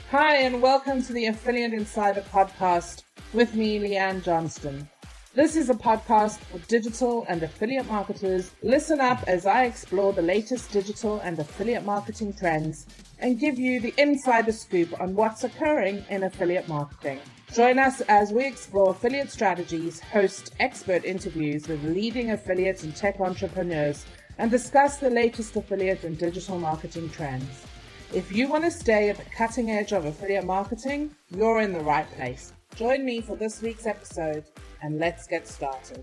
Hi, and welcome to the Affiliate Insider podcast with me, Leanne Johnston. This is a podcast for digital and affiliate marketers. Listen up as I explore the latest digital and affiliate marketing trends and give you the insider scoop on what's occurring in affiliate marketing. Join us as we explore affiliate strategies, host expert interviews with leading affiliate and tech entrepreneurs, and discuss the latest affiliate and digital marketing trends. If you want to stay at the cutting edge of affiliate marketing, you're in the right place. Join me for this week's episode, and let's get started.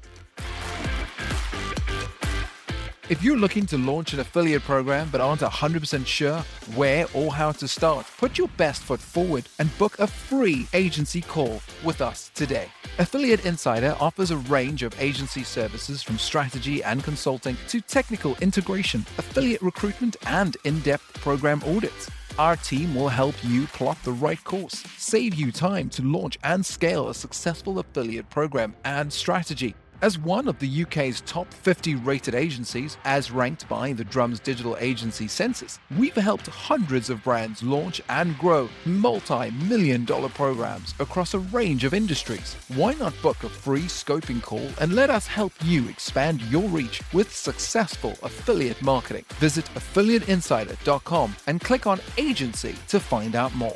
If you're looking to launch an affiliate program but aren't 100% sure where or how to start, put your best foot forward and book a free agency call with us today. Affiliate Insider offers a range of agency services from strategy and consulting to technical integration, affiliate recruitment, and in-depth program audits. Our team will help you plot the right course, save you time to launch and scale a successful affiliate program and strategy. As one of the UK's top 50 rated agencies, as ranked by the Drums Digital Agency Census, we've helped hundreds of brands launch and grow multi-million-dollar programs across a range of industries. Why not book a free scoping call and let us help you expand your reach with successful affiliate marketing? Visit affiliateinsider.com and click on Agency to find out more.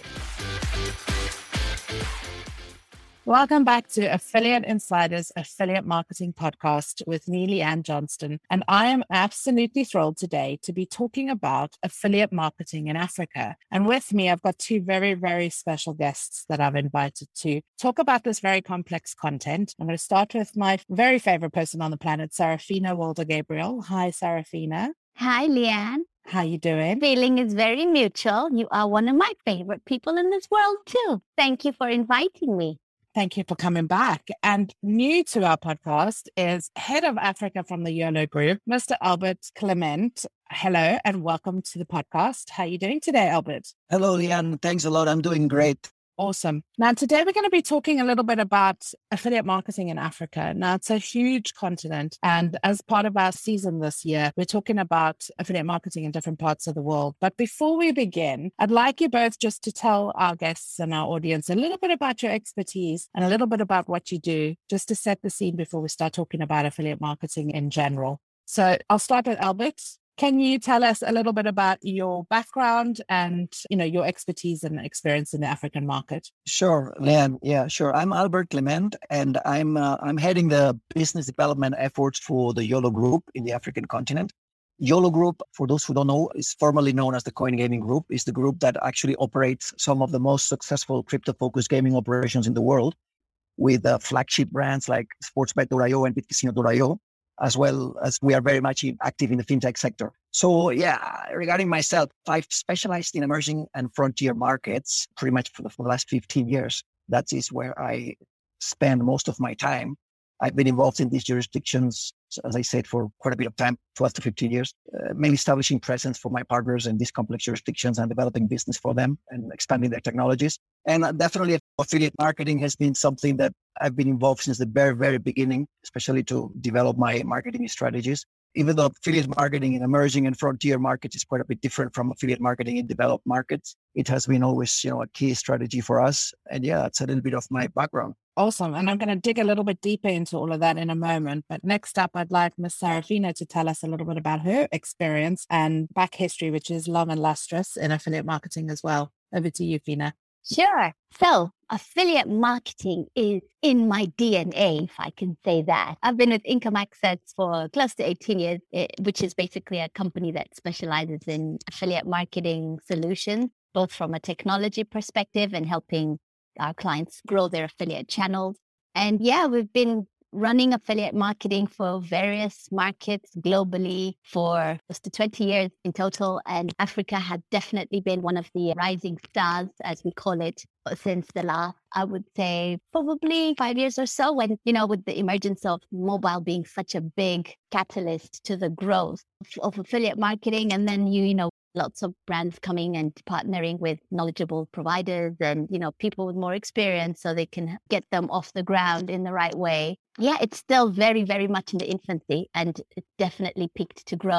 Welcome back to Affiliate Insider's Affiliate Marketing Podcast with me, Leanne Johnston. And I am absolutely thrilled today to be talking about affiliate marketing in Africa. And with me, I've got two very, very special guests that I've invited to talk about this very complex content. I'm going to start with my very favorite person on the planet, Sarafina Walder-Gabriel. Hi, Sarafina. Hi, Leanne. How you doing? Feeling is very mutual. You are one of my favorite people in this world, too. Thank you for inviting me. Thank you for coming back. And new to our podcast is Head of Africa from the YOLO Group, Mr. Albert Clement. Hello and welcome to the podcast. How are you doing today, Albert? Hello, Leanne. Thanks a lot. I'm doing great. Awesome. Now, today we're going to be talking a little bit about affiliate marketing in Africa. Now, it's a huge continent. And as part of our season this year, we're talking about affiliate marketing in different parts of the world. But before we begin, I'd like you both just to tell our guests and our audience a little bit about your expertise and a little bit about what you do, just to set the scene before we start talking about affiliate marketing in general. So I'll start with Albert. Can you tell us a little bit about your background and, your expertise and experience in the African market? Sure, Leanne. Yeah, sure. I'm Albert Clement, and I'm heading the business development efforts for the YOLO Group in the African continent. YOLO Group, for those who don't know, is formerly known as the Coin Gaming Group. Is the group that actually operates some of the most successful crypto-focused gaming operations in the world, with flagship brands like Sportsbet.io and BitCasino.io. As well as we are very much active in the fintech sector. So yeah, regarding myself, I've specialized in emerging and frontier markets pretty much for the last 15 years. That is where I spend most of my time. I've been involved in these jurisdictions, as I said, for quite a bit of time, 12 to 15 years, mainly establishing presence for my partners in these complex jurisdictions and developing business for them and expanding their technologies. And definitely affiliate marketing has been something that I've been involved since the very, very beginning, especially to develop my marketing strategies. Even though affiliate marketing in emerging and frontier markets is quite a bit different from affiliate marketing in developed markets, it has been always, a key strategy for us. And yeah, that's a little bit of my background. Awesome. And I'm going to dig a little bit deeper into all of that in a moment. But next up, I'd like Ms. Sarafina to tell us a little bit about her experience and back history, which is long and lustrous in affiliate marketing as well. Over to you, Fina. Sure. So affiliate marketing is in my DNA, if I can say that. I've been with Income Access for close to 18 years, which is basically a company that specializes in affiliate marketing solutions, both from a technology perspective and helping our clients grow their affiliate channels. And yeah, we've been running affiliate marketing for various markets globally for close to 20 years in total. And Africa has definitely been one of the rising stars, as we call it, since the last, I would say, probably 5 years or so, when, with the emergence of mobile being such a big catalyst to the growth of affiliate marketing. And then, lots of brands coming and partnering with knowledgeable providers and, people with more experience so they can get them off the ground in the right way. Yeah, it's still very, very much in the infancy, and it's definitely peaked to grow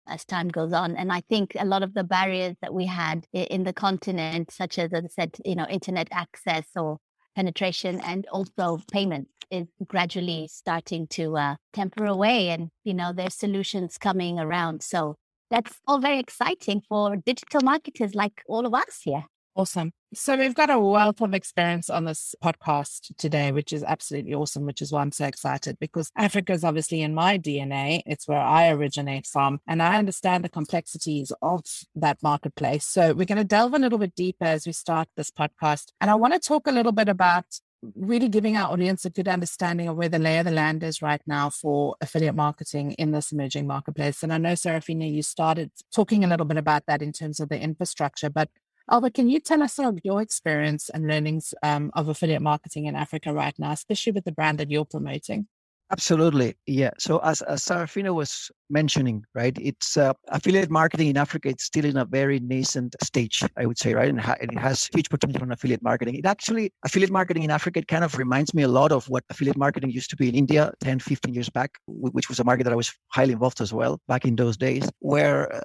as time goes on. And I think a lot of the barriers that we had in the continent, such as I said, internet access or penetration and also payment, is gradually starting to temper away. And, there's solutions coming around. So that's all very exciting for digital marketers like all of us here. Awesome. So we've got a wealth of experience on this podcast today, which is absolutely awesome, which is why I'm so excited, because Africa is obviously in my DNA. It's where I originate from, and I understand the complexities of that marketplace. So we're going to delve a little bit deeper as we start this podcast. And I want to talk a little bit about really giving our audience a good understanding of where the lay of the land is right now for affiliate marketing in this emerging marketplace. And I know, Sarafina, you started talking a little bit about that in terms of the infrastructure, but Albert, can you tell us some of your experience and learnings of affiliate marketing in Africa right now, especially with the brand that you're promoting? Absolutely. Yeah. So as Sarafina was mentioning, right, it's affiliate marketing in Africa, it's still in a very nascent stage, I would say, right? And it has huge potential on affiliate marketing. Affiliate marketing in Africa, it kind of reminds me a lot of what affiliate marketing used to be in India 10, 15 years back, which was a market that I was highly involved as well back in those days, where,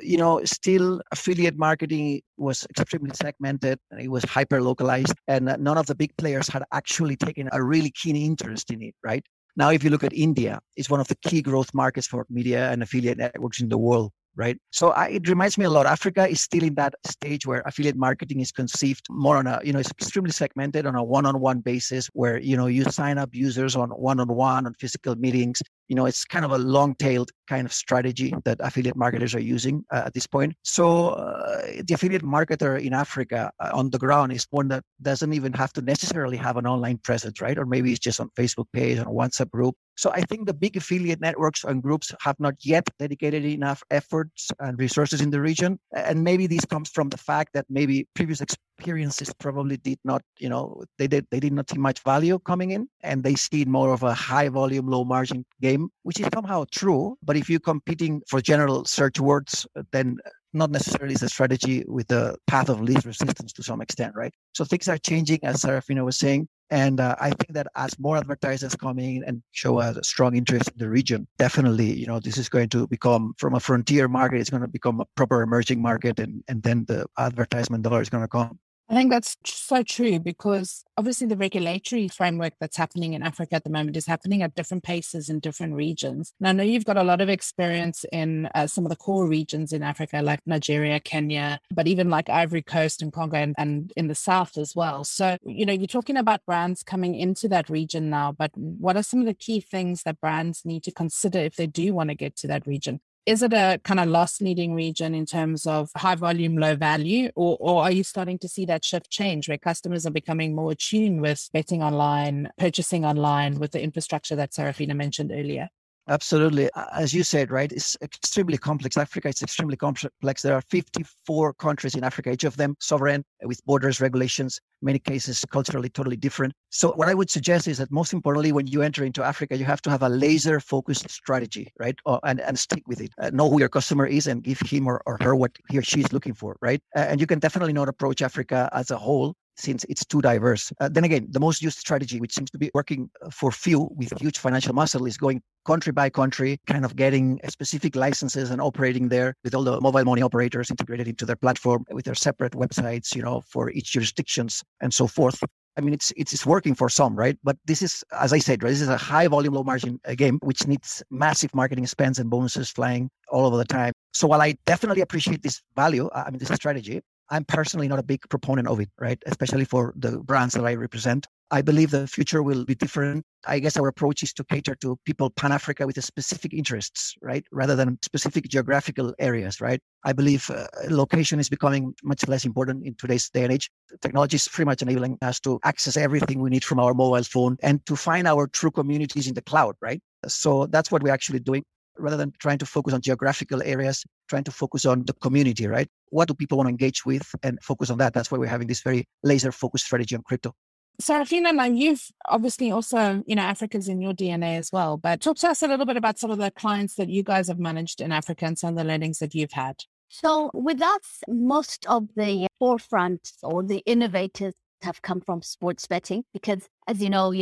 still affiliate marketing was extremely segmented. It was hyper localized, and none of the big players had actually taken a really keen interest in it, right? Now, if you look at India, it's one of the key growth markets for media and affiliate networks in the world, right? So it reminds me a lot. Africa is still in that stage where affiliate marketing is conceived more on it's extremely segmented on a one-on-one basis where, you sign up users on one-on-one on physical meetings. It's kind of a long-tailed kind of strategy that affiliate marketers are using at this point. So the affiliate marketer in Africa on the ground is one that doesn't even have to necessarily have an online presence, right? Or maybe it's just on Facebook page, on a WhatsApp group. So I think the big affiliate networks and groups have not yet dedicated enough efforts and resources in the region. And maybe this comes from the fact that maybe previous experiences probably did not, they did not see much value coming in, and they see more of a high volume, low margin game, which is somehow true. But if you're competing for general search words, then not necessarily is a strategy with the path of least resistance to some extent, right? So things are changing, as Sarafina was saying. And I think that as more advertisers come in and show a strong interest in the region, definitely, this is going to become, from a frontier market, it's going to become a proper emerging market, and then the advertisement dollar is going to come. I think that's so true, because obviously the regulatory framework that's happening in Africa at the moment is happening at different paces in different regions. And I know you've got a lot of experience in some of the core regions in Africa, like Nigeria, Kenya, but even like Ivory Coast and Congo and in the South as well. So, you're talking about brands coming into that region now, but what are some of the key things that brands need to consider if they do want to get to that region? Is it a kind of loss-leading region in terms of high volume, low value, or are you starting to see that shift change where customers are becoming more attuned with betting online, purchasing online with the infrastructure that Sarafina mentioned earlier? Absolutely. As you said, right, it's extremely complex. Africa is extremely complex. There are 54 countries in Africa, each of them sovereign with borders, regulations, many cases culturally totally different. So what I would suggest is that most importantly, when you enter into Africa, you have to have a laser focused strategy, right? And stick with it. Know who your customer is and give him or her what he or she is looking for, right? And you can definitely not approach Africa as a whole, since it's too diverse. Then again, the most used strategy, which seems to be working for few with huge financial muscle, is going country by country, kind of getting specific licenses and operating there with all the mobile money operators integrated into their platform with their separate websites, for each jurisdictions and so forth. I mean, it's working for some, right? But this is, as I said, right, this is a high volume, low margin game, which needs massive marketing spends and bonuses flying all over the time. So while I definitely appreciate this value, this strategy, I'm personally not a big proponent of it, right? Especially for the brands that I represent. I believe the future will be different. I guess our approach is to cater to people Pan-Africa with specific interests, right? Rather than specific geographical areas, right? I believe location is becoming much less important in today's day and age. Technology is pretty much enabling us to access everything we need from our mobile phone and to find our true communities in the cloud, right? So that's what we're actually doing. Rather than trying to focus on geographical areas, trying to focus on the community, right? What do people want to engage with and focus on that? That's why we're having this very laser focused strategy on crypto. Sarafina, now you've obviously also, Africa's in your DNA as well, but talk to us a little bit about some of the clients that you guys have managed in Africa and some of the learnings that you've had. So with us, most of the forefronts or the innovators have come from sports betting because, as you know,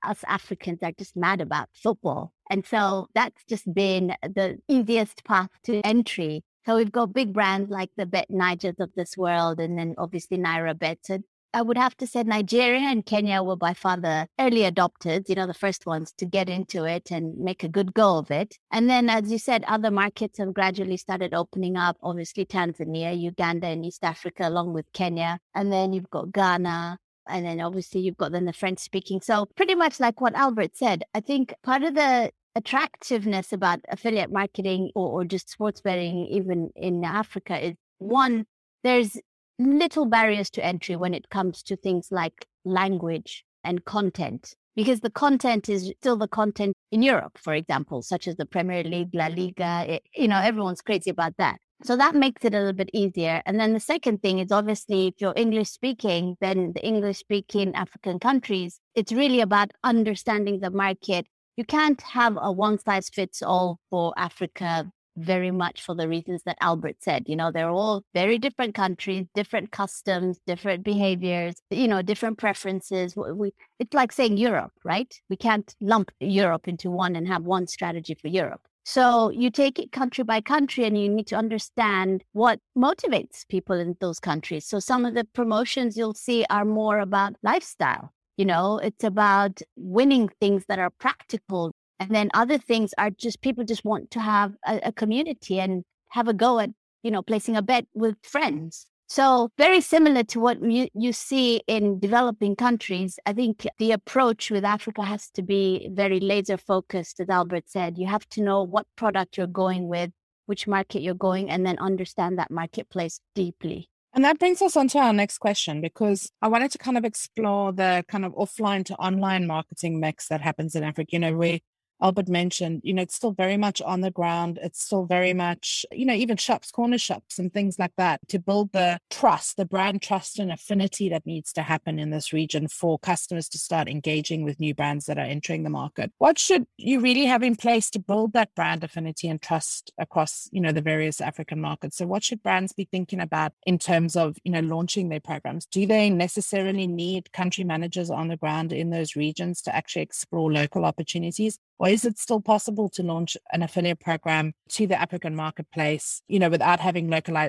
us Africans are just mad about football. And so that's just been the easiest path to entry. So we've got big brands like the Bet Nigers of this world, and then obviously NairaBet. So I would have to say Nigeria and Kenya were by far the early adopters, the first ones to get into it and make a good go of it. And then, as you said, other markets have gradually started opening up. Obviously, Tanzania, Uganda, and East Africa, along with Kenya. And then you've got Ghana. And then obviously you've got then the French speaking. So pretty much like what Albert said, I think part of the attractiveness about affiliate marketing or just sports betting, even in Africa, is one, there's little barriers to entry when it comes to things like language and content, because the content is still the content in Europe, for example, such as the Premier League, La Liga, everyone's crazy about that. So that makes it a little bit easier. And then the second thing is obviously if you're English speaking, then the English speaking African countries, it's really about understanding the market. You can't have a one size fits all for Africa, very much for the reasons that Albert said. They're all very different countries, different customs, different behaviors, different preferences. It's like saying Europe, right? We can't lump Europe into one and have one strategy for Europe. So you take it country by country and you need to understand what motivates people in those countries. So some of the promotions you'll see are more about lifestyle. It's about winning things that are practical. And then other things are just people just want to have a community and have a go at, placing a bet with friends. So very similar to what you see in developing countries. I think the approach with Africa has to be very laser focused, as Albert said. You have to know what product you're going with, which market you're going, and then understand that marketplace deeply. And that brings us on to our next question, because I wanted to kind of explore the kind of offline to online marketing mix that happens in Africa. Where Albert mentioned, it's still very much on the ground. It's still very much, even shops, corner shops and things like that, to build the trust, the brand trust and affinity that needs to happen in this region for customers to start engaging with new brands that are entering the market. What should you really have in place to build that brand affinity and trust across, the various African markets? So what should brands be thinking about in terms of, launching their programs? Do they necessarily need country managers on the ground in those regions to actually explore local opportunities? Or is it still possible to launch an affiliate program to the African marketplace, without having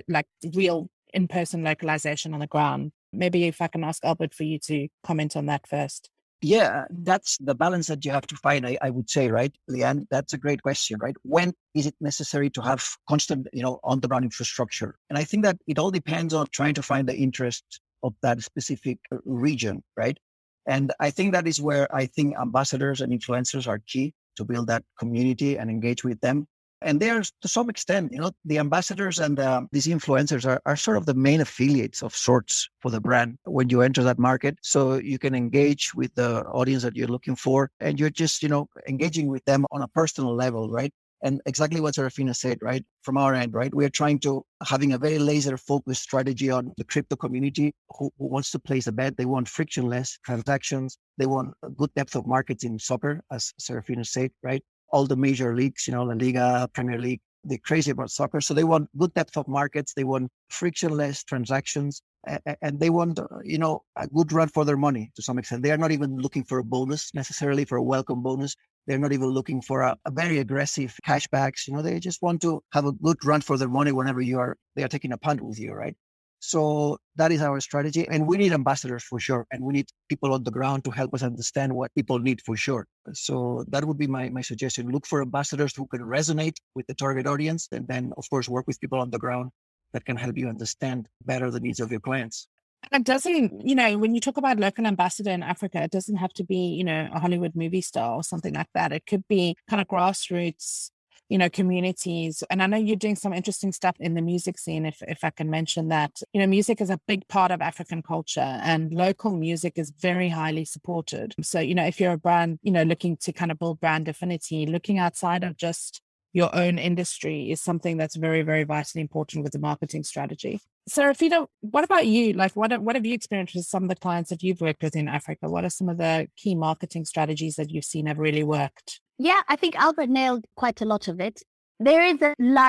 real in-person localization on the ground? Maybe if I can ask Albert for you to comment on that first. Yeah, that's the balance that you have to find, I would say, right, Leanne? That's a great question, right? When is it necessary to have constant, on-the-ground infrastructure? And I think that it all depends on trying to find the interest of that specific region, right? And I think that is where I think ambassadors and influencers are key to build that community and engage with them. And they are, to some extent, the ambassadors and these influencers are sort of the main affiliates of sorts for the brand when you enter that market. So you can engage with the audience that you're looking for, and you're just, engaging with them on a personal level, right? And exactly what Serafina said, right? From our end, right? We're trying to having a very laser focused strategy on the crypto community who wants to place a bet. They want frictionless transactions. They want a good depth of markets in soccer, as Serafina said, right? All the major leagues, La Liga, Premier League, they're crazy about soccer. So they want good depth of markets. They want frictionless transactions. And they want, a good run for their money to some extent. They are not even looking for a bonus necessarily, for a welcome bonus. They're not even looking for a very aggressive cashbacks. They just want to have a good run for their money whenever they are taking a punt with you, right? So that is our strategy. And we need ambassadors for sure. And we need people on the ground to help us understand what people need for sure. So that would be my suggestion. Look for ambassadors who can resonate with the target audience. And then, of course, work with people on the ground that can help you understand better the needs of your clients. It doesn't, when you talk about local ambassador in Africa, it doesn't have to be, a Hollywood movie star or something like that. It could be kind of grassroots, communities. And I know you're doing some interesting stuff in the music scene, if I can mention that. Music is a big part of African culture, and local music is very highly supported. So, if you're a brand, looking to kind of build brand affinity, looking outside of just your own industry is something that's very, very vitally important with the marketing strategy. Serafina, what about you? What have you experienced with some of the clients that you've worked with in Africa? What are some of the key marketing strategies that you've seen have really worked? Yeah, I think Albert nailed quite a lot of it. There is a large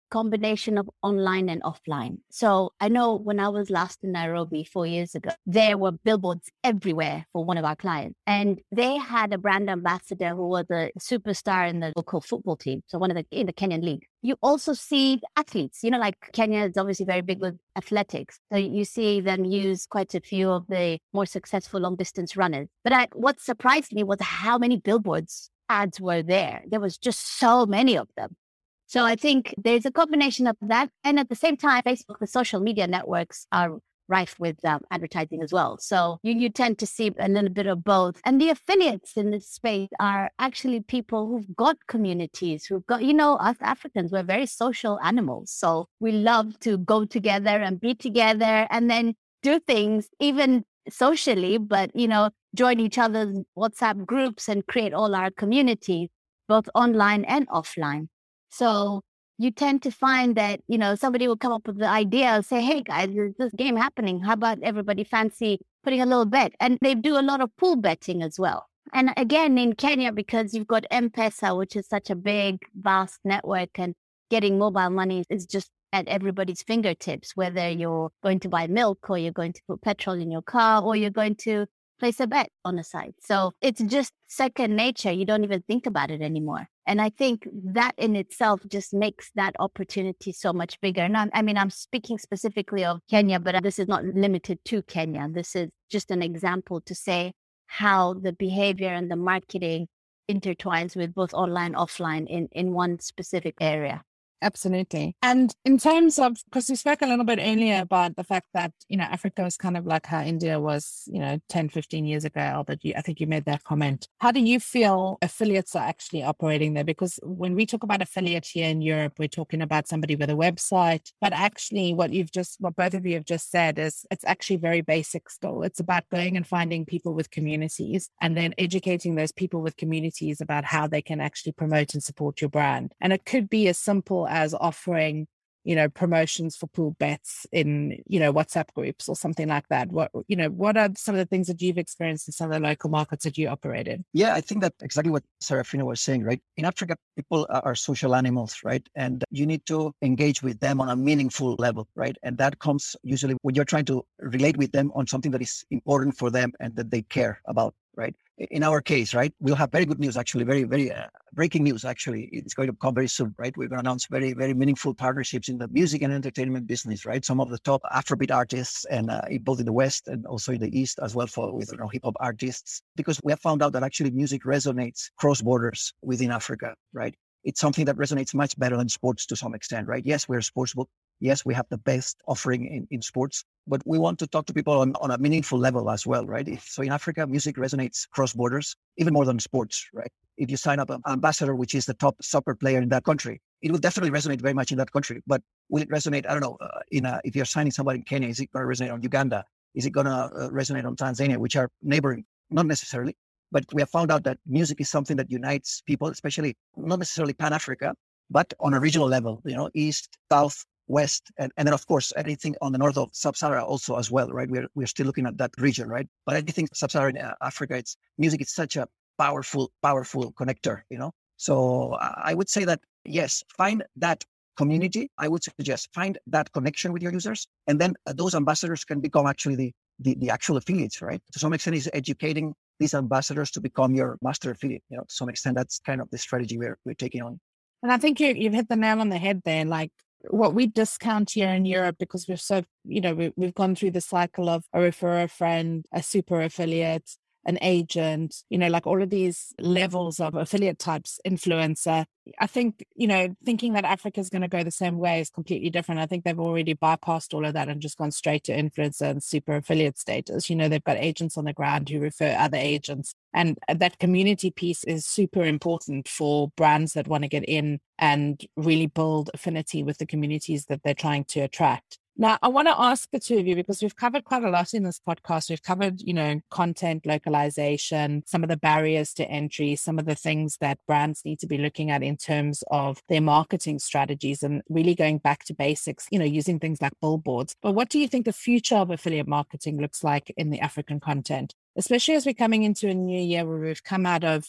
combination of online and offline. So I know when I was last in Nairobi 4 years ago, there were billboards everywhere for one of our clients. And they had a brand ambassador who was a superstar in the local football team. So in the Kenyan league. You also see athletes, like Kenya is obviously very big with athletics. So you see them use quite a few of the more successful long distance runners. But what surprised me was how many billboards ads were there. There was just so many of them. So I think there's a combination of that. And at the same time, Facebook, the social media networks are rife with advertising as well. So you tend to see a little bit of both. And the affiliates in this space are actually people who've got communities, who've got, us Africans, we're very social animals. So we love to go together and be together and then do things even socially, but, join each other's WhatsApp groups and create all our communities, both online and offline. So you tend to find that, somebody will come up with the idea and say, hey guys, there's this game happening. How about everybody fancy putting a little bet? And they do a lot of pool betting as well. And again, in Kenya, because you've got M-Pesa, which is such a big, vast network, and getting mobile money is just at everybody's fingertips, whether you're going to buy milk or you're going to put petrol in your car or you're going to place a bet on a site. So it's just second nature. You don't even think about it anymore. And I think that in itself just makes that opportunity so much bigger. And I'm speaking specifically of Kenya, but this is not limited to Kenya. This is just an example to say how the behavior and the marketing intertwines with both online and offline in one specific area. Absolutely. And in terms of, because we spoke a little bit earlier about the fact that, Africa was kind of like how India was, 10, 15 years ago, Albert, I think you made that comment. How do you feel affiliates are actually operating there? Because when we talk about affiliate here in Europe, we're talking about somebody with a website, but actually what both of you have just said is it's actually very basic still. It's about going and finding people with communities and then educating those people with communities about how they can actually promote and support your brand. And it could be as simple as offering, promotions for pool bets in, WhatsApp groups or something like that. What are some of the things that you've experienced in some of the local markets that you operate in? Yeah, I think that exactly what Serafina was saying, right? In Africa, people are social animals, right? And you need to engage with them on a meaningful level, right? And that comes usually when you're trying to relate with them on something that is important for them and that they care about, right? In our case, right, we'll have very good news, actually, very, very breaking news, actually. It's going to come very soon, right? We're going to announce very, very meaningful partnerships in the music and entertainment business, right? Some of the top Afrobeat artists and both in the West and also in the East as well with hip hop artists, because we have found out that actually music resonates cross borders within Africa, right? It's something that resonates much better than sports to some extent, right? Yes, we're a sports book. Yes, we have the best offering in sports, but we want to talk to people on a meaningful level as well, right? So in Africa, music resonates cross borders, even more than sports, right? If you sign up an ambassador, which is the top soccer player in that country, it will definitely resonate very much in that country. But will it resonate, I don't know, if you're signing somebody in Kenya, is it going to resonate on Uganda? Is it going to resonate on Tanzania, which are neighboring? Not necessarily. But we have found out that music is something that unites people, especially not necessarily Pan-Africa, but on a regional level, East, South, West, and then of course anything on the north of Sub-Sahara also as well, right? We're still looking at that region, right? But I think Sub-Saharan Africa, music is such a powerful connector, So I would say that yes, find that community. I would suggest find that connection with your users, and then those ambassadors can become actually the actual affiliates, right? To some extent, is educating these ambassadors to become your master affiliate. To some extent, that's kind of the strategy we're taking on. And I think you've hit the nail on the head there. Like what we discount here in Europe, because we're so, we've gone through the cycle of a refer a friend, a super affiliate, an agent, like all of these levels of affiliate types, influencer. I think, thinking that Africa is going to go the same way is completely different. I think they've already bypassed all of that and just gone straight to influencer and super affiliate status. They've got agents on the ground who refer other agents. And that community piece is super important for brands that want to get in and really build affinity with the communities that they're trying to attract. Now, I want to ask the two of you, because we've covered quite a lot in this podcast. We've covered, content localization, some of the barriers to entry, some of the things that brands need to be looking at in terms of their marketing strategies and really going back to basics, using things like billboards. But what do you think the future of affiliate marketing looks like in the African content, especially as we're coming into a new year where we've come out of,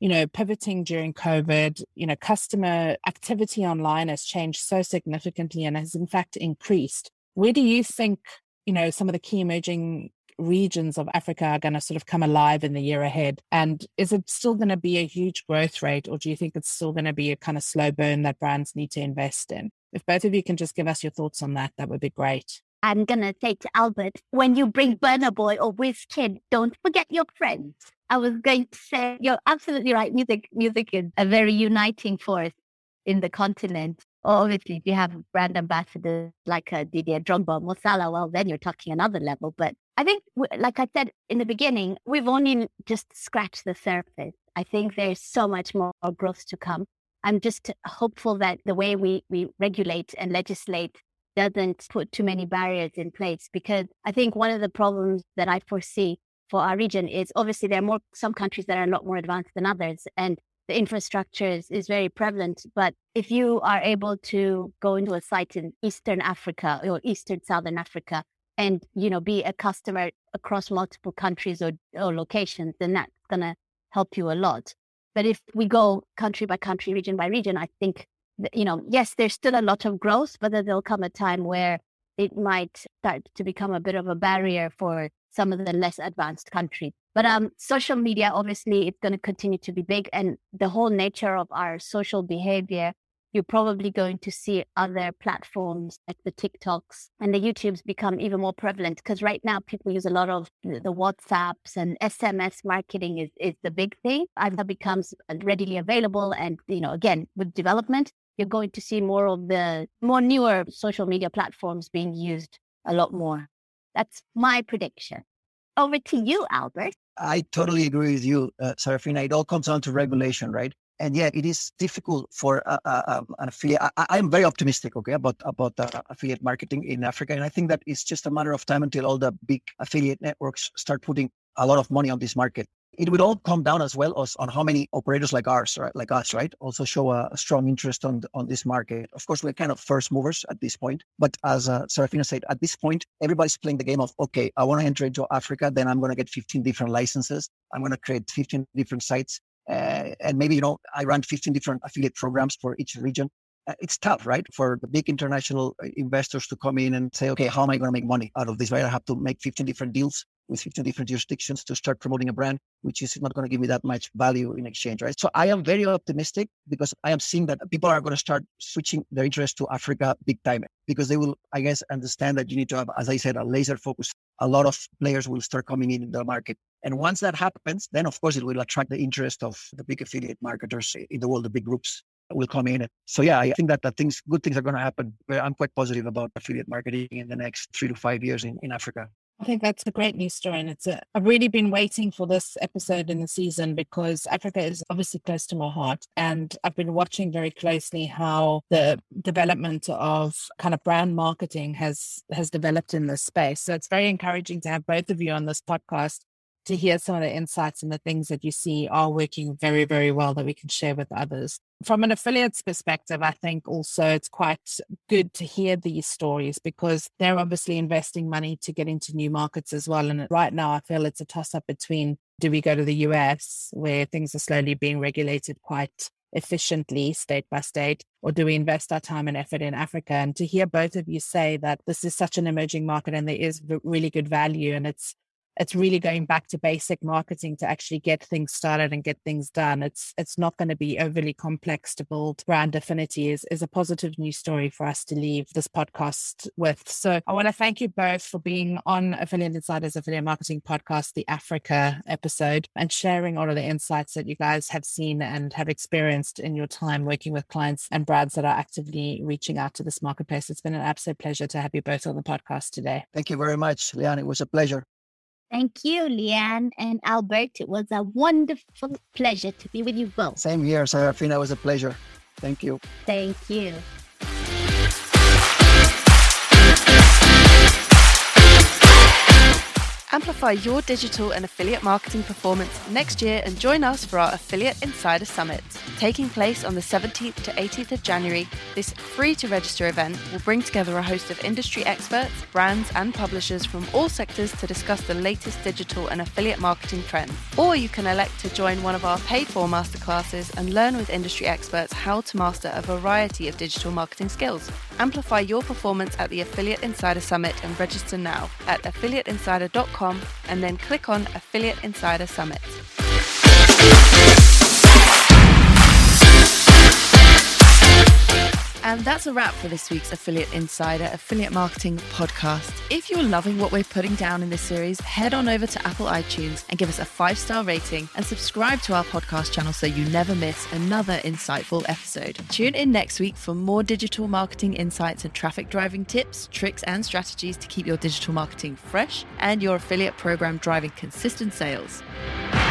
pivoting during COVID, customer activity online has changed so significantly and has in fact increased. Where do you think, some of the key emerging regions of Africa are going to sort of come alive in the year ahead? And is it still going to be a huge growth rate, or do you think it's still going to be a kind of slow burn that brands need to invest in? If both of you can just give us your thoughts on that, that would be great. I'm going to say to Albert, when you bring Burna Boy or WizKid, don't forget your friends. I was going to say, you're absolutely right. Music is a very uniting force in the continent. Obviously, if you have brand ambassadors like Didier Drogba, Mo Salah, well, then you're talking another level. But I think, like I said in the beginning, we've only just scratched the surface. I think there's so much more growth to come. I'm just hopeful that the way we regulate and legislate doesn't put too many barriers in place, because I think one of the problems that I foresee for our region is obviously there are some countries that are a lot more advanced than others, and the infrastructure is very prevalent. But if you are able to go into a site in Eastern Africa or Eastern Southern Africa and, be a customer across multiple countries or locations, then that's going to help you a lot. But if we go country by country, region by region, I think, yes, there's still a lot of growth, but there'll come a time where it might start to become a bit of a barrier for some of the less advanced countries. But social media, obviously, it's going to continue to be big. And the whole nature of our social behavior, you're probably going to see other platforms like the TikToks and the YouTubes become even more prevalent, because right now people use a lot of the WhatsApps, and SMS marketing is the big thing. That becomes readily available. And, again, with development, you're going to see more of the more newer social media platforms being used a lot more. That's my prediction. Over to you, Albert. I totally agree with you, Sarafina. It all comes down to regulation, right? And yeah, it is difficult for an affiliate. I'm very optimistic, about affiliate marketing in Africa. And I think that it's just a matter of time until all the big affiliate networks start putting a lot of money on this market. It would all come down as well as on how many operators like us, right, also show a strong interest on this market. Of course, we're kind of first movers at this point. But as Sarafina said, at this point, everybody's playing the game of, okay, I want to enter into Africa, then I'm going to get 15 different licenses. I'm going to create 15 different sites. And maybe, I run 15 different affiliate programs for each region. It's tough, right? For the big international investors to come in and say, okay, how am I going to make money out of this, right? I have to make 15 different deals with 15 different jurisdictions to start promoting a brand, which is not going to give me that much value in exchange, right? So I am very optimistic, because I am seeing that people are going to start switching their interest to Africa big time, because they will, I guess, understand that you need to have, as I said, a laser focus. A lot of players will start coming in the market. And once that happens, then of course it will attract the interest of the big affiliate marketers in the world. The big groups will come in. So yeah, I think that good things are going to happen. I'm quite positive about affiliate marketing in the next 3 to 5 years in Africa. I think that's a great news story. And I've really been waiting for this episode in the season, because Africa is obviously close to my heart. And I've been watching very closely how the development of kind of brand marketing has developed in this space. So it's very encouraging to have both of you on this podcast to hear some of the insights and the things that you see are working very, very well that we can share with others. From an affiliate's perspective, I think also it's quite good to hear these stories, because they're obviously investing money to get into new markets as well. And right now I feel it's a toss-up between, do we go to the US, where things are slowly being regulated quite efficiently state by state, or do we invest our time and effort in Africa? And to hear both of you say that this is such an emerging market and there is really good value, and it's really going back to basic marketing to actually get things started and get things done. It's not going to be overly complex to build brand affinity is a positive news story for us to leave this podcast with. So I want to thank you both for being on Affiliate Insiders Affiliate Marketing Podcast, the Africa episode, and sharing all of the insights that you guys have seen and have experienced in your time working with clients and brands that are actively reaching out to this marketplace. It's been an absolute pleasure to have you both on the podcast today. Thank you very much, Leanne. It was a pleasure. Thank you, Leanne and Albert. It was a wonderful pleasure to be with you both. Same here, Sarafina. It was a pleasure. Thank you. Thank you. Amplify your digital and affiliate marketing performance next year and join us for our Affiliate Insider Summit. Taking place on the 17th to 18th of January, this free-to-register event will bring together a host of industry experts, brands and publishers from all sectors to discuss the latest digital and affiliate marketing trends. Or you can elect to join one of our paid-for masterclasses and learn with industry experts how to master a variety of digital marketing skills. Amplify your performance at the Affiliate Insider Summit and register now at affiliateinsider.com and then click on Affiliate Insider Summit. And that's a wrap for this week's Affiliate Insider Affiliate Marketing Podcast. If you're loving what we're putting down in this series, head on over to Apple iTunes and give us a 5-star rating and subscribe to our podcast channel so you never miss another insightful episode. Tune in next week for more digital marketing insights and traffic driving tips, tricks, and strategies to keep your digital marketing fresh and your affiliate program driving consistent sales.